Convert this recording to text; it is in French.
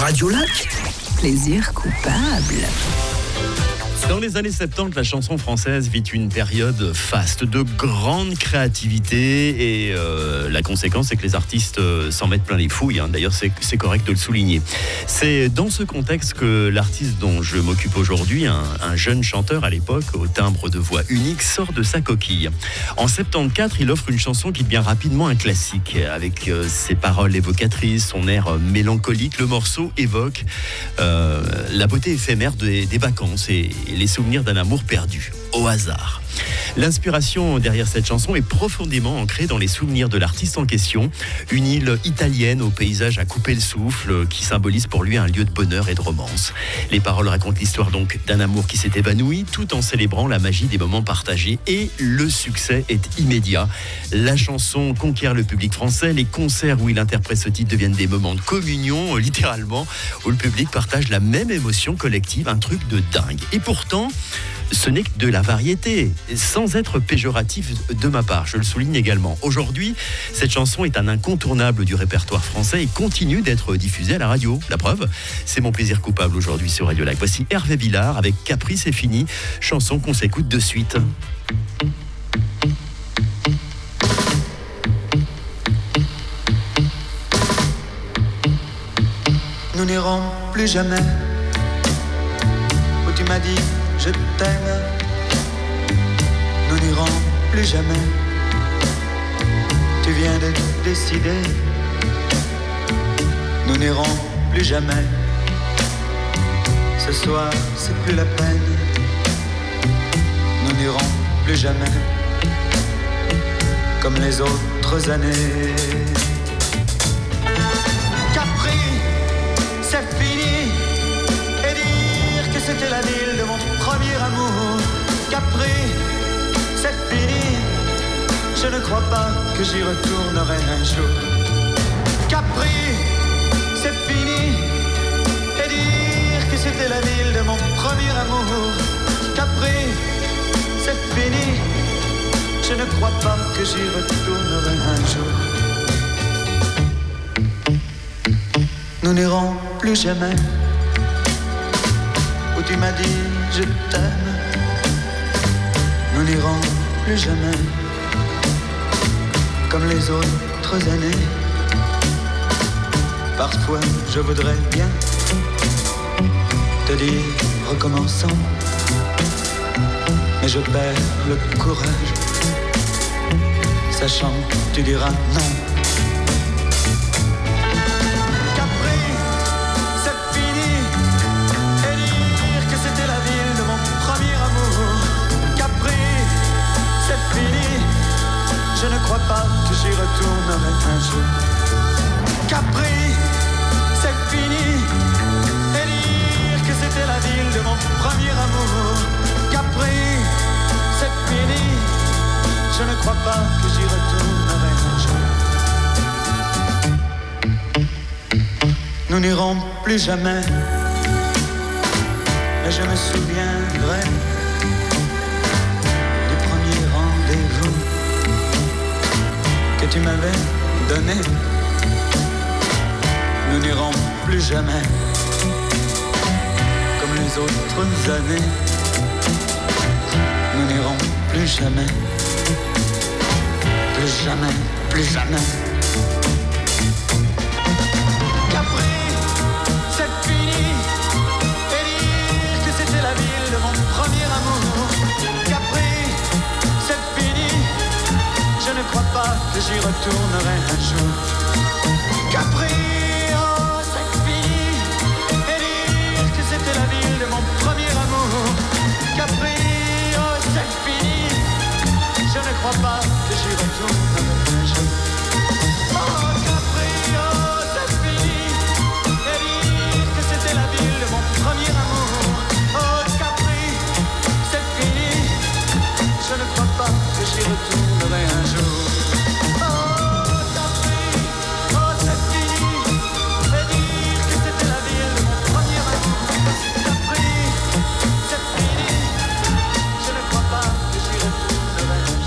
Radio Lac. Plaisir coupable. Dans les années 70, la chanson française vit une période faste de grande créativité et la conséquence, c'est que les artistes s'en mettent plein les fouilles. D'ailleurs, c'est correct de le souligner. C'est dans ce contexte que l'artiste dont je m'occupe aujourd'hui, un jeune chanteur à l'époque, au timbre de voix unique, sort de sa coquille. En 74, il offre une chanson qui devient rapidement un classique. Avec ses paroles évocatrices, son air mélancolique, le morceau évoque la beauté éphémère des vacances et les souvenirs d'un amour perdu, au hasard. L'inspiration derrière cette chanson est profondément ancrée dans les souvenirs de l'artiste en question, une île italienne au paysage à couper le souffle qui symbolise pour lui un lieu de bonheur et de romance. Les paroles racontent l'histoire donc d'un amour qui s'est évanoui tout en célébrant la magie des moments partagés et le succès est immédiat. La chanson conquiert le public français, les concerts où il interprète ce titre deviennent des moments de communion, littéralement, où le public partage la même émotion collective, un truc de dingue. Et pourtant, ce n'est que de la variété, sans être péjoratif de ma part, je le souligne également. Aujourd'hui, cette chanson est un incontournable du répertoire français et continue d'être diffusée à la radio. La preuve, c'est mon plaisir coupable aujourd'hui sur Radio Lac. Voici Hervé Villard avec Capri, c'est fini, chanson qu'on s'écoute de suite. Nous n'irons plus jamais où tu m'as dit je t'aime. Nous n'irons plus jamais. Tu viens de décider. Nous n'irons plus jamais. Ce soir, c'est plus la peine. Nous n'irons plus jamais comme les autres années. Capri, c'est fini. Et dire que c'était la ville de mon premier amour. Capri, c'est fini. Je ne crois pas que j'y retournerai un jour. Capri, c'est fini. Et dire que c'était la ville de mon premier amour. Capri, c'est fini. Je ne crois pas que j'y retournerai un jour. Nous n'irons plus jamais où tu m'as dit je t'aime. Nous n'irons plus jamais comme les autres années. Parfois je voudrais bien te dire recommençons, mais je perds le courage, sachant que tu diras non. Capri, c'est fini. Et dire que c'était la ville de mon premier amour. Capri, c'est fini. Je ne crois pas que j'y retournerai un jour. Capri, c'est fini. Et dire que c'était la ville de mon premier amour. Capri, c'est fini. Je ne crois pas que j'y retournerai un jour. Nous n'irons plus jamais, mais je me souviendrai du premier rendez-vous que tu m'avais donné. Nous n'irons plus jamais comme les autres années. Nous n'irons plus jamais. Plus jamais, plus jamais.